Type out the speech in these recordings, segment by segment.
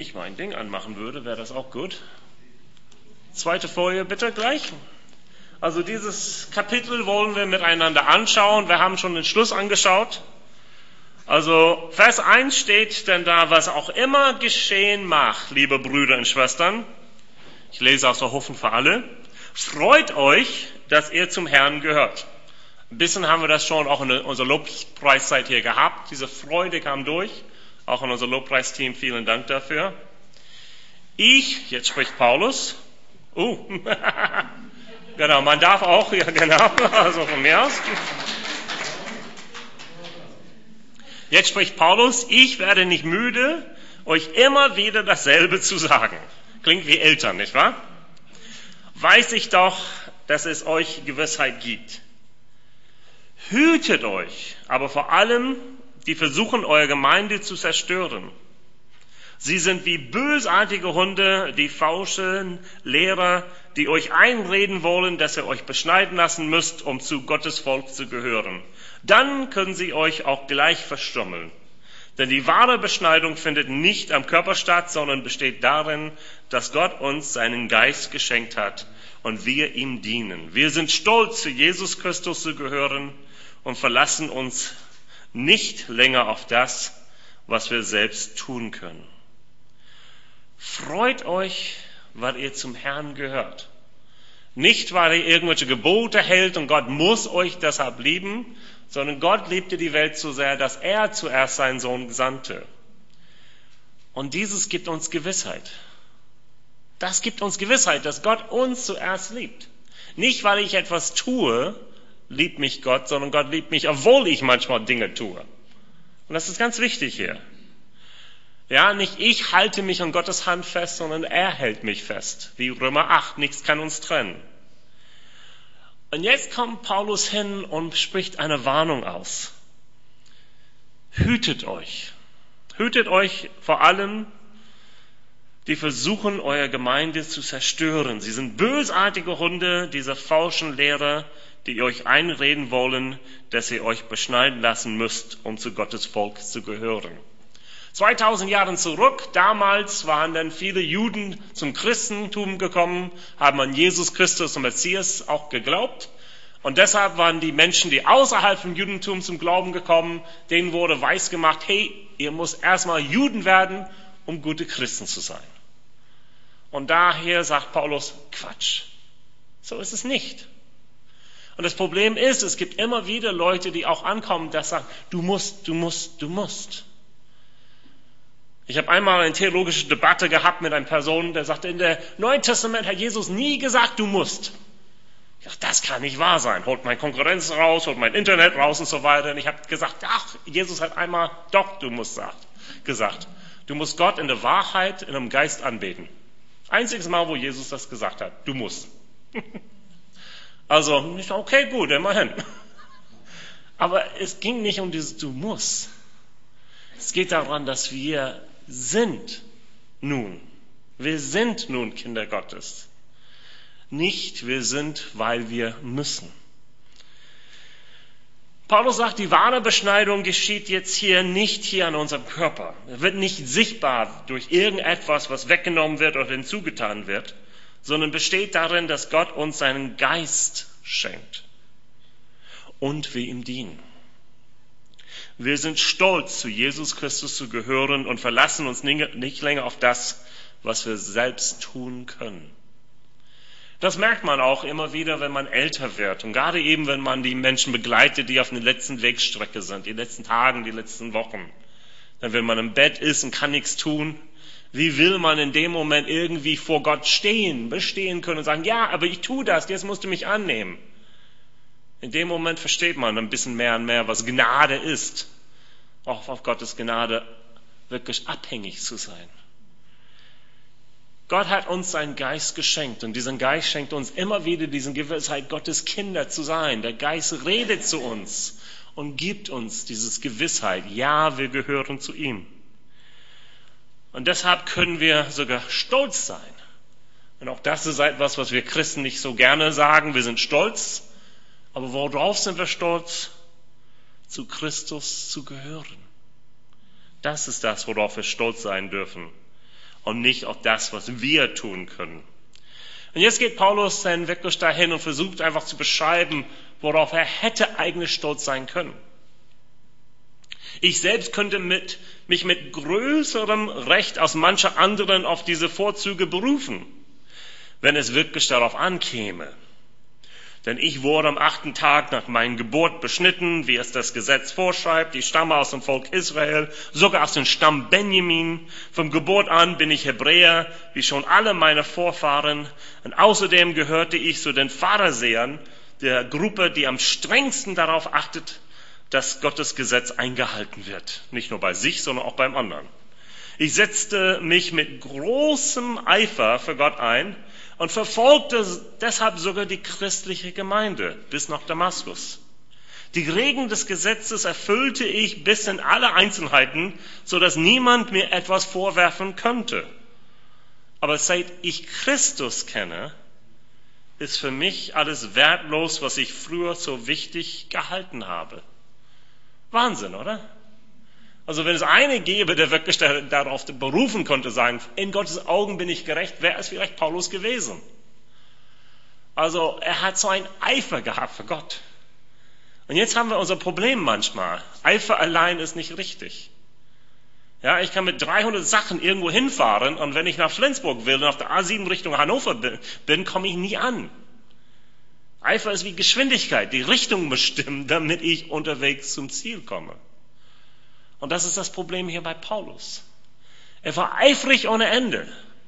ich mein Ding anmachen würde, wäre das auch gut. Zweite Folie bitte gleich. Also dieses Kapitel wollen wir miteinander anschauen. Wir haben schon den Schluss angeschaut. Also Vers 1 steht denn da, was auch immer geschehen mag, liebe Brüder und Schwestern. Ich lese aus der Hoffnung für alle. Freut euch, dass ihr zum Herrn gehört. Ein bisschen haben wir das schon auch in unserer Lobpreiszeit hier gehabt. Diese Freude kam durch. Auch in unser Lobpreisteam, vielen Dank dafür. Jetzt spricht Paulus. Genau, man darf auch, ja genau, also von mir aus. Jetzt spricht Paulus, ich werde nicht müde, euch immer wieder dasselbe zu sagen. Klingt wie Eltern, nicht wahr? Weiß ich doch, dass es euch Gewissheit gibt. Hütet euch, aber vor allem, die versuchen, eure Gemeinde zu zerstören. Sie sind wie bösartige Hunde, die falschen Lehrer, die euch einreden wollen, dass ihr euch beschneiden lassen müsst, um zu Gottes Volk zu gehören. Dann können sie euch auch gleich verstümmeln. Denn die wahre Beschneidung findet nicht am Körper statt, sondern besteht darin, dass Gott uns seinen Geist geschenkt hat und wir ihm dienen. Wir sind stolz, zu Jesus Christus zu gehören und verlassen uns nicht länger auf das, was wir selbst tun können. Freut euch, weil ihr zum Herrn gehört. Nicht, weil ihr irgendwelche Gebote hält und Gott muss euch deshalb lieben, sondern Gott liebte die Welt so sehr, dass er zuerst seinen Sohn sandte. Und dieses gibt uns Gewissheit. Das gibt uns Gewissheit, dass Gott uns zuerst liebt. Nicht, weil ich etwas tue, liebt mich Gott, sondern Gott liebt mich, obwohl ich manchmal Dinge tue. Und das ist ganz wichtig hier. Ja, nicht ich halte mich an Gottes Hand fest, sondern er hält mich fest. Wie Römer 8, nichts kann uns trennen. Und jetzt kommt Paulus hin und spricht eine Warnung aus. Hütet euch. Hütet euch vor allem, die versuchen, eure Gemeinde zu zerstören. Sie sind bösartige Hunde, diese falschen Lehrer, die euch einreden wollen, dass ihr euch beschneiden lassen müsst, um zu Gottes Volk zu gehören. 2000 Jahre zurück, damals waren dann viele Juden zum Christentum gekommen, haben an Jesus Christus und Messias auch geglaubt. Und deshalb waren die Menschen, die außerhalb vom Judentum zum Glauben gekommen, denen wurde weisgemacht, hey, ihr müsst erstmal Juden werden, um gute Christen zu sein. Und daher sagt Paulus, Quatsch. So ist es nicht. Und das Problem ist, es gibt immer wieder Leute, die auch ankommen, die sagen, du musst. Ich habe einmal eine theologische Debatte gehabt mit einer Person, der sagte, in der Neuen Testament hat Jesus nie gesagt, du musst. Ich dachte, das kann nicht wahr sein. Holt mein Konkurrenz raus, holt mein Internet raus und so weiter. Und ich habe gesagt, Jesus hat einmal, doch, du musst gesagt. Du musst Gott in der Wahrheit, in einem Geist anbeten. Einziges Mal, wo Jesus das gesagt hat, du musst. Also, ich dachte, okay, gut, immerhin. Aber es ging nicht um dieses du musst. Es geht daran, dass wir sind nun Kinder Gottes. Nicht, wir sind, weil wir müssen. Paulus sagt, die wahre Beschneidung geschieht jetzt hier nicht hier an unserem Körper. Er wird nicht sichtbar durch irgendetwas, was weggenommen wird oder hinzugetan wird, sondern besteht darin, dass Gott uns seinen Geist schenkt und wir ihm dienen. Wir sind stolz, zu Jesus Christus zu gehören und verlassen uns nicht länger auf das, was wir selbst tun können. Das merkt man auch immer wieder, wenn man älter wird. Und gerade eben, wenn man die Menschen begleitet, die auf der letzten Wegstrecke sind, die letzten Tagen, die letzten Wochen. Dann, wenn man im Bett ist und kann nichts tun, wie will man in dem Moment irgendwie vor Gott bestehen können und sagen, ja, aber ich tue das, jetzt musst du mich annehmen. In dem Moment versteht man ein bisschen mehr und mehr, was Gnade ist. Auch auf Gottes Gnade wirklich abhängig zu sein. Gott hat uns seinen Geist geschenkt und diesen Geist schenkt uns immer wieder diese Gewissheit, Gottes Kinder zu sein. Der Geist redet zu uns und gibt uns diese Gewissheit, ja, wir gehören zu ihm. Und deshalb können wir sogar stolz sein. Und auch das ist etwas, was wir Christen nicht so gerne sagen. Wir sind stolz. Aber worauf sind wir stolz? Zu Christus zu gehören. Das ist das, worauf wir stolz sein dürfen. und nicht auf das, was wir tun können. Und jetzt geht Paulus dann wirklich dahin und versucht einfach zu beschreiben, worauf er hätte eigentlich stolz sein können. Ich selbst könnte mich mit größerem Recht als manche anderen auf diese Vorzüge berufen, wenn es wirklich darauf ankäme. Denn ich wurde am 8. Tag nach meiner Geburt beschnitten, wie es das Gesetz vorschreibt. Ich stamme aus dem Volk Israel, sogar aus dem Stamm Benjamin. Von Geburt an bin ich Hebräer, wie schon alle meine Vorfahren. Und außerdem gehörte ich zu den Pharisäern, der Gruppe, die am strengsten darauf achtet, dass Gottes Gesetz eingehalten wird. Nicht nur bei sich, sondern auch beim anderen. Ich setzte mich mit großem Eifer für Gott ein und verfolgte deshalb sogar die christliche Gemeinde bis nach Damaskus. Die Regeln des Gesetzes erfüllte ich bis in alle Einzelheiten, so dass niemand mir etwas vorwerfen könnte. Aber seit ich Christus kenne, ist für mich alles wertlos, was ich früher so wichtig gehalten habe. Wahnsinn, oder? Also wenn es eine gäbe, der wirklich darauf berufen konnte, sagen, in Gottes Augen bin ich gerecht, wäre es vielleicht Paulus gewesen. Also er hat so einen Eifer gehabt für Gott. Und jetzt haben wir unser Problem manchmal. Eifer allein ist nicht richtig. Ja, ich kann mit 300 Sachen irgendwo hinfahren und wenn ich nach Flensburg will und auf der A7 Richtung Hannover bin, komme ich nie an. Eifer ist wie Geschwindigkeit, die Richtung bestimmen, damit ich unterwegs zum Ziel komme. Und das ist das Problem hier bei Paulus. Er war eifrig ohne Ende.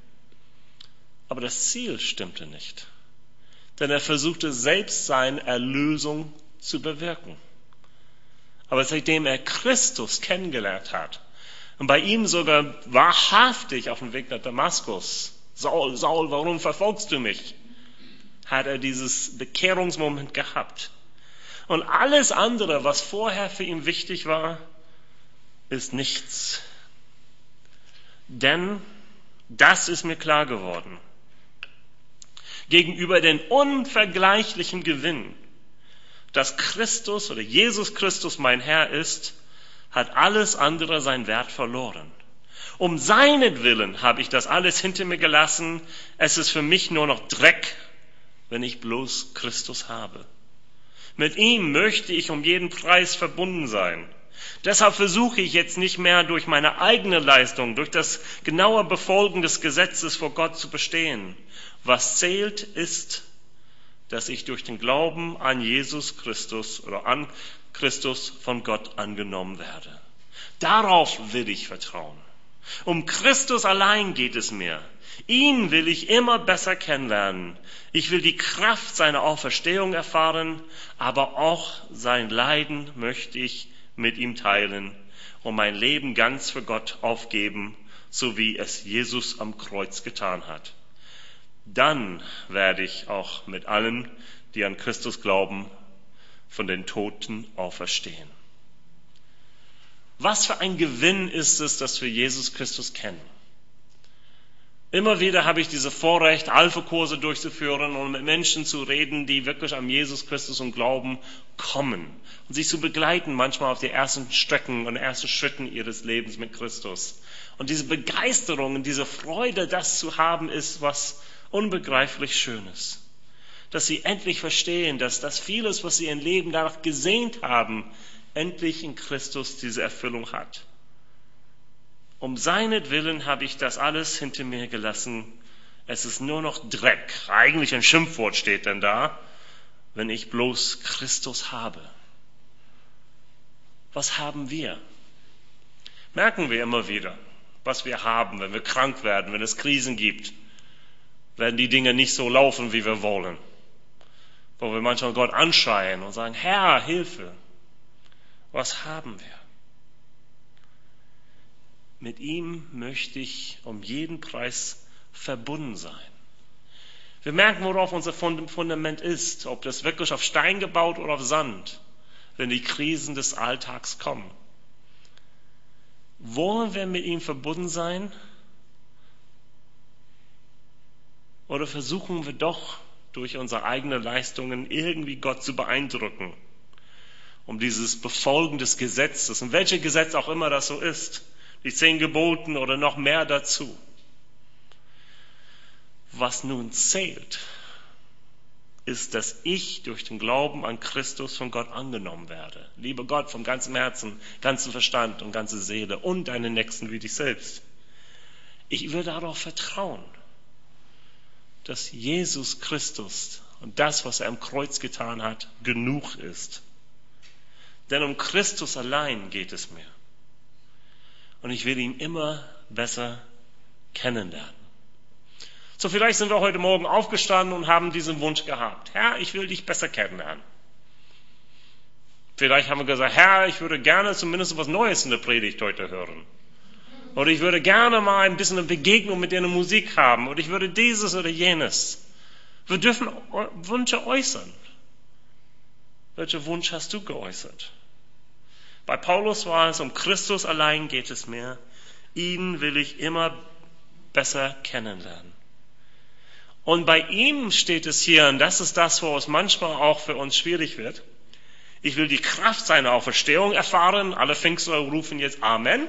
Aber das Ziel stimmte nicht. Denn er versuchte selbst seine Erlösung zu bewirken. Aber seitdem er Christus kennengelernt hat und bei ihm sogar wahrhaftig auf dem Weg nach Damaskus, Saul, Saul, warum verfolgst du mich? Hat er dieses Bekehrungsmoment gehabt. Und alles andere, was vorher für ihn wichtig war, ist nichts. Denn das ist mir klar geworden. Gegenüber den unvergleichlichen Gewinn, dass Christus oder Jesus Christus mein Herr ist, hat alles andere seinen Wert verloren. Um seinetwillen habe ich das alles hinter mir gelassen. Es ist für mich nur noch Dreck, wenn ich bloß Christus habe. Mit ihm möchte ich um jeden Preis verbunden sein. Deshalb versuche ich jetzt nicht mehr durch meine eigene Leistung, durch das genaue Befolgen des Gesetzes vor Gott zu bestehen. Was zählt ist, dass ich durch den Glauben an Jesus Christus oder an Christus von Gott angenommen werde. Darauf will ich vertrauen. Um Christus allein geht es mir. Ihn will ich immer besser kennenlernen. Ich will die Kraft seiner Auferstehung erfahren, aber auch sein Leiden möchte ich mit ihm teilen und mein Leben ganz für Gott aufgeben, so wie es Jesus am Kreuz getan hat. Dann werde ich auch mit allen, die an Christus glauben, von den Toten auferstehen. Was für ein Gewinn ist es, dass wir Jesus Christus kennen? Immer wieder habe ich diese Vorrecht, Alpha-Kurse durchzuführen und mit Menschen zu reden, die wirklich an Jesus Christus und Glauben kommen. Und sie zu begleiten, manchmal auf die ersten Strecken und ersten Schritten ihres Lebens mit Christus. Und diese Begeisterung und diese Freude, das zu haben, ist was unbegreiflich Schönes. Dass sie endlich verstehen, dass das vieles, was sie im Leben danach gesehnt haben, endlich in Christus diese Erfüllung hat. Um seinetwillen habe ich das alles hinter mir gelassen. Es ist nur noch Dreck. Eigentlich ein Schimpfwort steht denn da, wenn ich bloß Christus habe. Was haben wir? Merken wir immer wieder, was wir haben, wenn wir krank werden, wenn es Krisen gibt, wenn die Dinge nicht so laufen, wie wir wollen. Wo wir manchmal Gott anschreien und sagen, Herr, Hilfe. Was haben wir? Mit ihm möchte ich um jeden Preis verbunden sein. Wir merken, worauf unser Fundament ist, ob das wirklich auf Stein gebaut oder auf Sand, wenn die Krisen des Alltags kommen. Wollen wir mit ihm verbunden sein? Oder versuchen wir doch durch unsere eigenen Leistungen irgendwie Gott zu beeindrucken, um dieses Befolgen des Gesetzes, und welches Gesetz auch immer das so ist, die 10 Geboten oder noch mehr dazu. Was nun zählt, ist, dass ich durch den Glauben an Christus von Gott angenommen werde. Liebe Gott vom ganzen Herzen, ganzen Verstand und ganze Seele und deinen Nächsten wie dich selbst. Ich will darauf vertrauen, dass Jesus Christus und das, was er am Kreuz getan hat, genug ist. Denn um Christus allein geht es mir. Und ich will ihn immer besser kennenlernen. So, vielleicht sind wir heute Morgen aufgestanden und haben diesen Wunsch gehabt. Herr, ich will dich besser kennenlernen. Vielleicht haben wir gesagt, Herr, ich würde gerne zumindest was Neues in der Predigt heute hören. Oder ich würde gerne mal ein bisschen eine Begegnung mit dir in der Musik haben. Oder ich würde dieses oder jenes. Wir dürfen Wünsche äußern. Welchen Wunsch hast du geäußert? Bei Paulus war es, um Christus allein geht es mir. Ihn will ich immer besser kennenlernen. Und bei ihm steht es hier, und das ist das, wo es manchmal auch für uns schwierig wird. Ich will die Kraft seiner Auferstehung erfahren. Alle Pfingstler rufen jetzt Amen.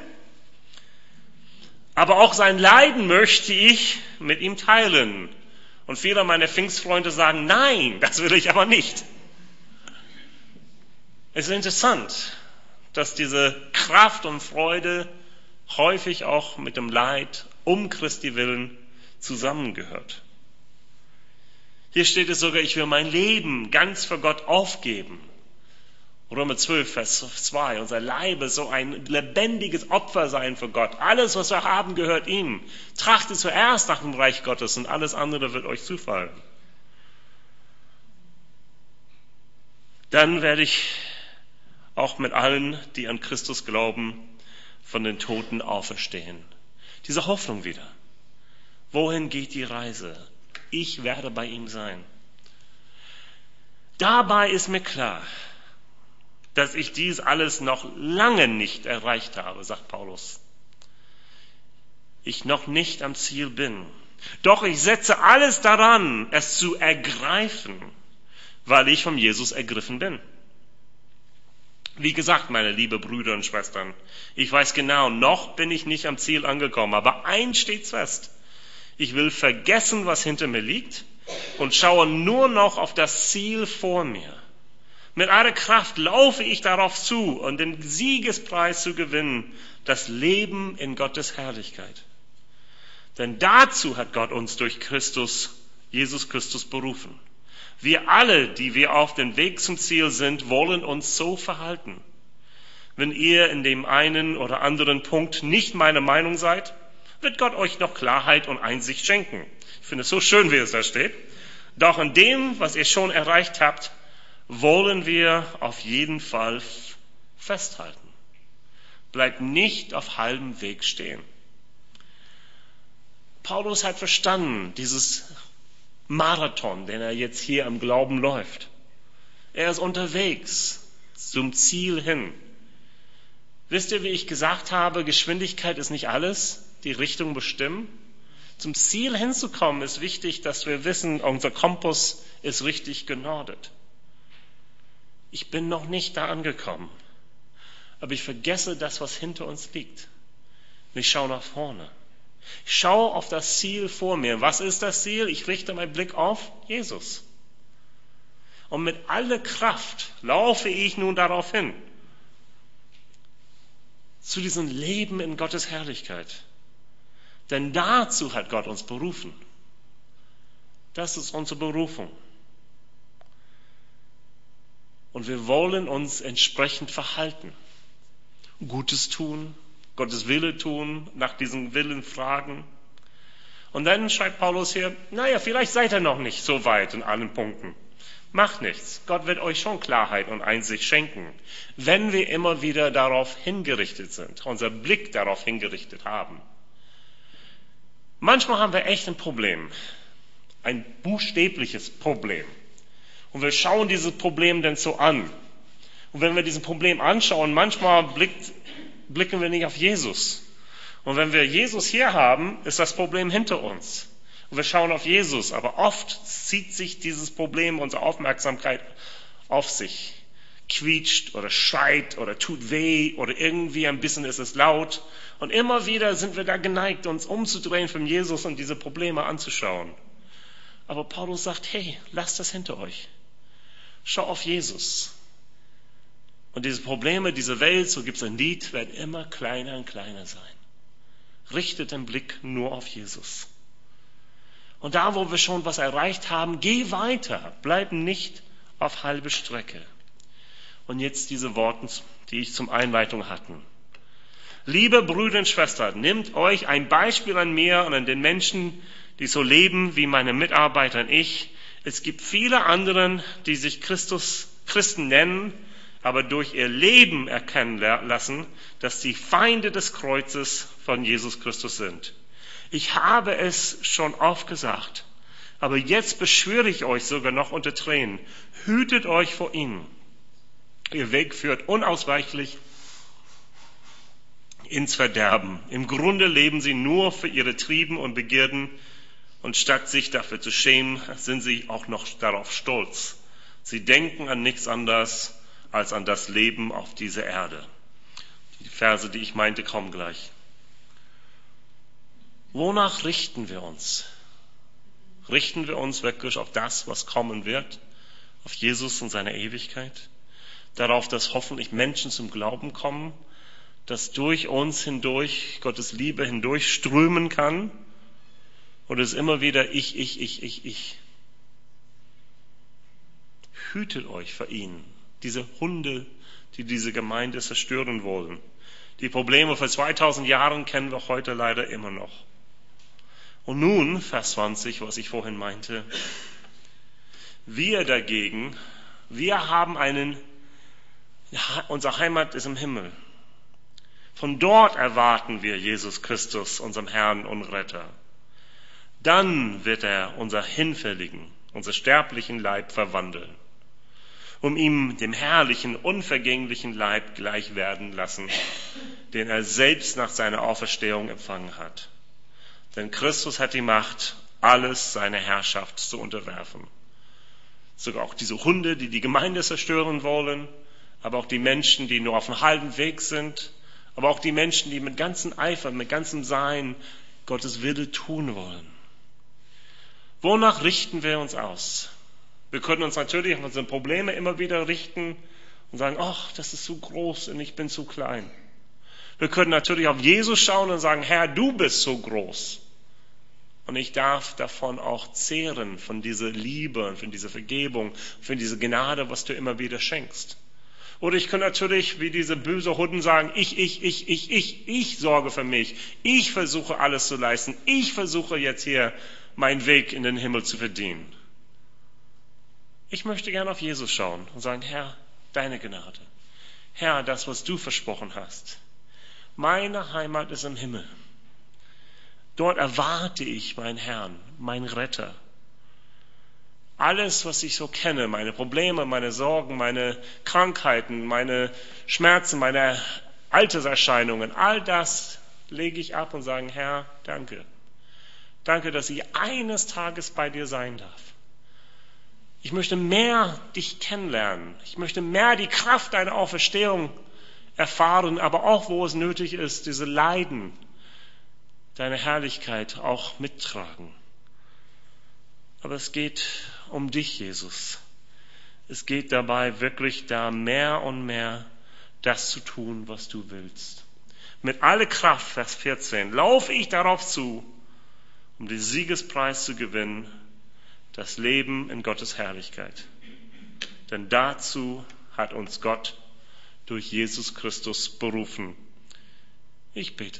Aber auch sein Leiden möchte ich mit ihm teilen. Und viele meiner Pfingstfreunde sagen, nein, das will ich aber nicht. Es ist interessant, dass diese Kraft und Freude häufig auch mit dem Leid um Christi willen zusammengehört. Hier steht es sogar, ich will mein Leben ganz für Gott aufgeben. Römer 12, Vers 2, unser Leibe soll ein lebendiges Opfer sein für Gott. Alles, was wir haben, gehört ihm. Trachtet zuerst nach dem Reich Gottes und alles andere wird euch zufallen. Dann werde ich auch mit allen, die an Christus glauben, von den Toten auferstehen. Diese Hoffnung wieder. Wohin geht die Reise? Ich werde bei ihm sein. Dabei ist mir klar, dass ich dies alles noch lange nicht erreicht habe, sagt Paulus. Ich noch nicht am Ziel bin. Doch ich setze alles daran, es zu ergreifen, weil ich von Jesus ergriffen bin. Wie gesagt, meine liebe Brüder und Schwestern, ich weiß genau, noch bin ich nicht am Ziel angekommen, aber eins steht fest. Ich will vergessen, was hinter mir liegt und schaue nur noch auf das Ziel vor mir. Mit aller Kraft laufe ich darauf zu, um den Siegespreis zu gewinnen, das Leben in Gottes Herrlichkeit. Denn dazu hat Gott uns durch Jesus Christus berufen. Wir alle, die wir auf dem Weg zum Ziel sind, wollen uns so verhalten. Wenn ihr in dem einen oder anderen Punkt nicht meiner Meinung seid, wird Gott euch noch Klarheit und Einsicht schenken. Ich finde es so schön, wie es da steht. Doch in dem, was ihr schon erreicht habt, wollen wir auf jeden Fall festhalten. Bleibt nicht auf halbem Weg stehen. Paulus hat verstanden, dieses Marathon, den er jetzt hier am Glauben läuft. Er ist unterwegs zum Ziel hin. Wisst ihr, wie ich gesagt habe, Geschwindigkeit ist nicht alles, die Richtung bestimmen. Zum Ziel hinzukommen ist wichtig, dass wir wissen, unser Kompass ist richtig genordet. Ich bin noch nicht da angekommen, aber ich vergesse das, was hinter uns liegt. Und ich schaue nach vorne. Ich schaue auf das Ziel vor mir. Was ist das Ziel? Ich richte meinen Blick auf Jesus. Und mit aller Kraft laufe ich nun darauf hin. Zu diesem Leben in Gottes Herrlichkeit. Denn dazu hat Gott uns berufen. Das ist unsere Berufung. Und wir wollen uns entsprechend verhalten. Gutes tun, Gottes Wille tun, nach diesem Willen fragen. Und dann schreibt Paulus hier, vielleicht seid ihr noch nicht so weit in allen Punkten. Macht nichts. Gott wird euch schon Klarheit und Einsicht schenken, wenn wir immer wieder darauf hingerichtet sind, unser Blick darauf hingerichtet haben. Manchmal haben wir echt ein Problem, ein buchstäbliches Problem. Und wir schauen dieses Problem dann so an. Und wenn wir dieses Problem anschauen, manchmal blicken wir nicht auf Jesus. Und wenn wir Jesus hier haben, ist das Problem hinter uns. Und wir schauen auf Jesus, aber oft zieht sich dieses Problem unsere Aufmerksamkeit auf sich. Quietscht oder schreit oder tut weh oder irgendwie ein bisschen ist es laut. Und immer wieder sind wir da geneigt, uns umzudrehen von Jesus und diese Probleme anzuschauen. Aber Paulus sagt, hey, lasst das hinter euch. Schau auf Jesus. Und diese Probleme dieser Welt, so gibt es ein Lied, werden immer kleiner und kleiner sein. Richtet den Blick nur auf Jesus. Und da, wo wir schon was erreicht haben, geh weiter. Bleib nicht auf halbe Strecke. Und jetzt diese Worte, die ich zum Einleitung hatten. Liebe Brüder und Schwestern, nehmt euch ein Beispiel an mir und an den Menschen, die so leben wie meine Mitarbeiter und ich. Es gibt viele anderen, die sich Christen nennen, aber durch ihr Leben erkennen lassen, dass sie Feinde des Kreuzes von Jesus Christus sind. Ich habe es schon oft gesagt, aber jetzt beschwöre ich euch sogar noch unter Tränen. Hütet euch vor ihnen. Ihr Weg führt unausweichlich ins Verderben. Im Grunde leben sie nur für ihre Trieben und Begierden und statt sich dafür zu schämen, sind sie auch noch darauf stolz. Sie denken an nichts anderes als an das Leben auf dieser Erde. Die Verse, die ich meinte, kommen gleich. Wonach richten wir uns? Richten wir uns wirklich auf das, was kommen wird? Auf Jesus und seine Ewigkeit? Darauf, dass hoffentlich Menschen zum Glauben kommen, dass durch uns hindurch Gottes Liebe hindurch strömen kann? Oder ist immer wieder ich? Hütet euch vor ihnen, diese Hunde, die diese Gemeinde zerstören wollen. Die Probleme vor 2000 Jahren kennen wir heute leider immer noch. Und nun, Vers 20, was ich vorhin meinte, wir dagegen, wir haben unsere Heimat ist im Himmel. Von dort erwarten wir Jesus Christus, unserem Herrn und Retter. Dann wird er unser hinfälligen, unser sterblichen Leib verwandeln, um ihm dem herrlichen, unvergänglichen Leib gleich werden lassen, den er selbst nach seiner Auferstehung empfangen hat. Denn Christus hat die Macht, alles seiner Herrschaft zu unterwerfen. Sogar auch diese Hunde, die die Gemeinde zerstören wollen, aber auch die Menschen, die nur auf einem halben Weg sind, aber auch die Menschen, die mit ganzem Eifer, mit ganzem Sein Gottes Wille tun wollen. Wonach richten wir uns aus? Wir können uns natürlich auf unsere Probleme immer wieder richten und sagen, ach, das ist zu groß und ich bin zu klein. Wir können natürlich auf Jesus schauen und sagen, Herr, du bist so groß. Und ich darf davon auch zehren, von dieser Liebe und von dieser Vergebung, von dieser Gnade, was du immer wieder schenkst. Oder ich kann natürlich wie diese böse Hunden sagen, ich sorge für mich. Ich versuche alles zu leisten. Ich versuche jetzt hier meinen Weg in den Himmel zu verdienen. Ich möchte gerne auf Jesus schauen und sagen, Herr, deine Gnade. Herr, das, was du versprochen hast. Meine Heimat ist im Himmel. Dort erwarte ich meinen Herrn, meinen Retter. Alles, was ich so kenne, meine Probleme, meine Sorgen, meine Krankheiten, meine Schmerzen, meine Alterserscheinungen, all das lege ich ab und sage, Herr, danke. Danke, dass ich eines Tages bei dir sein darf. Ich möchte mehr dich kennenlernen. Ich möchte mehr die Kraft deiner Auferstehung erfahren, aber auch, wo es nötig ist, diese Leiden, deine Herrlichkeit auch mittragen. Aber es geht um dich, Jesus. Es geht dabei wirklich da mehr und mehr das zu tun, was du willst. Mit aller Kraft, Vers 14, laufe ich darauf zu, um den Siegespreis zu gewinnen, das Leben in Gottes Herrlichkeit. Denn dazu hat uns Gott durch Jesus Christus berufen. Ich bete.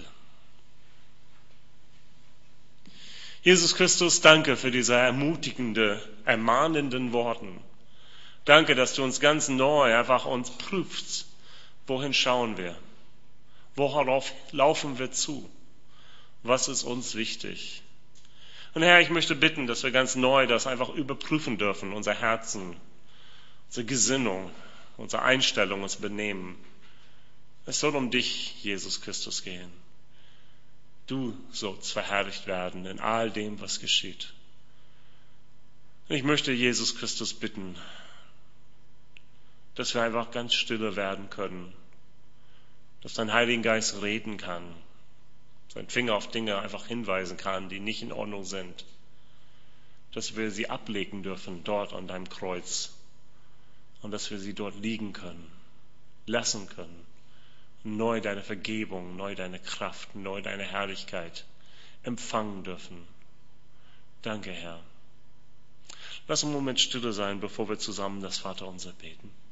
Jesus Christus, danke für diese ermahnenden Worten. Danke, dass du uns ganz neu einfach uns prüfst. Wohin schauen wir? Worauf laufen wir zu? Was ist uns wichtig? Und Herr, ich möchte bitten, dass wir ganz neu das einfach überprüfen dürfen, unser Herzen, unsere Gesinnung, unsere Einstellung, unser Benehmen. Es soll um dich, Jesus Christus, gehen. Du sollst verherrlicht werden in all dem, was geschieht. Und ich möchte Jesus Christus bitten, dass wir einfach ganz stille werden können, dass dein Heiliger Geist reden kann, sein Finger auf Dinge einfach hinweisen kann, die nicht in Ordnung sind, dass wir sie ablegen dürfen dort an deinem Kreuz und dass wir sie dort liegen können, lassen können, neu deine Vergebung, neu deine Kraft, neu deine Herrlichkeit empfangen dürfen. Danke, Herr. Lass einen Moment stille sein, bevor wir zusammen das Vaterunser beten.